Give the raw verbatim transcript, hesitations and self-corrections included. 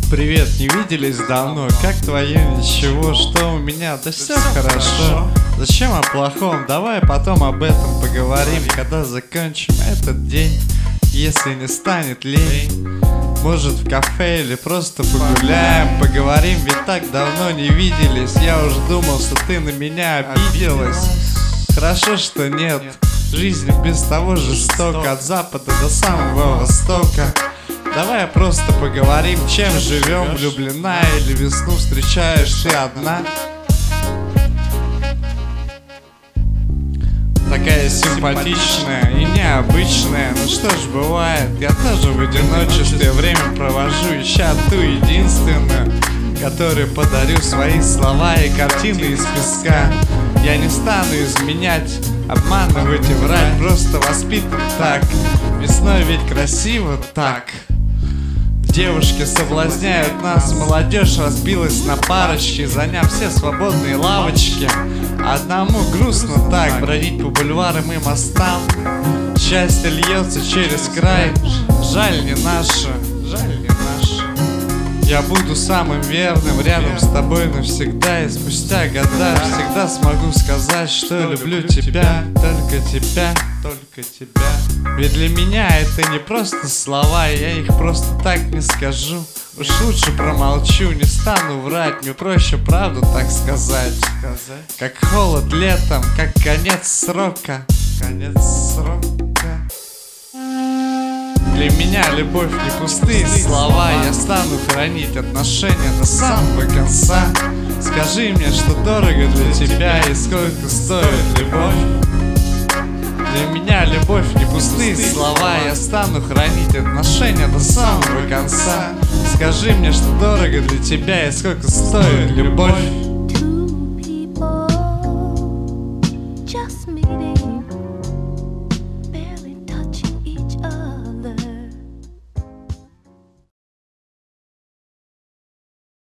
Привет, не виделись давно, как твое ничего, что у меня? Да все хорошо. Зачем о плохом? Давай потом об этом поговорим, когда закончим этот день. Если не станет лень, может в кафе или просто погуляем, поговорим, ведь так давно не виделись. Я уж думал, что ты на меня обиделась. Хорошо, что нет, жизнь без того жестока, от запада до самого востока. Давай просто поговорим, чем живем, влюблена или весну встречаешь ты одна. Такая симпатичная и необычная, ну что ж бывает, я тоже в одиночестве время провожу, ища ту единственную, которой подарю свои слова и картины из песка. Я не стану изменять, обманывать и врать, просто воспитан так. Весной ведь красиво так. Девушки соблазняют нас, молодежь разбилась на парочки, заняв все свободные лавочки. Одному грустно так бродить по бульварам и мостам. Счастье льется через край, жаль не наше, жаль не наше. Я буду самым верным рядом с тобой навсегда, и спустя года всегда смогу сказать, что люблю тебя, только тебя, только тебя. Ведь для меня это не просто слова, я их просто так не скажу. Уж лучше промолчу, не стану врать, мне проще правду так сказать. Как холод летом, как конец срока, конец срока. Для меня любовь не пустые слова, я стану хранить отношения до самого конца. Скажи мне, что дорого для тебя и сколько стоит любовь. Для меня любовь не пустые слова, я стану хранить отношения до самого конца. Скажи мне, что дорого для тебя и сколько стоит любовь.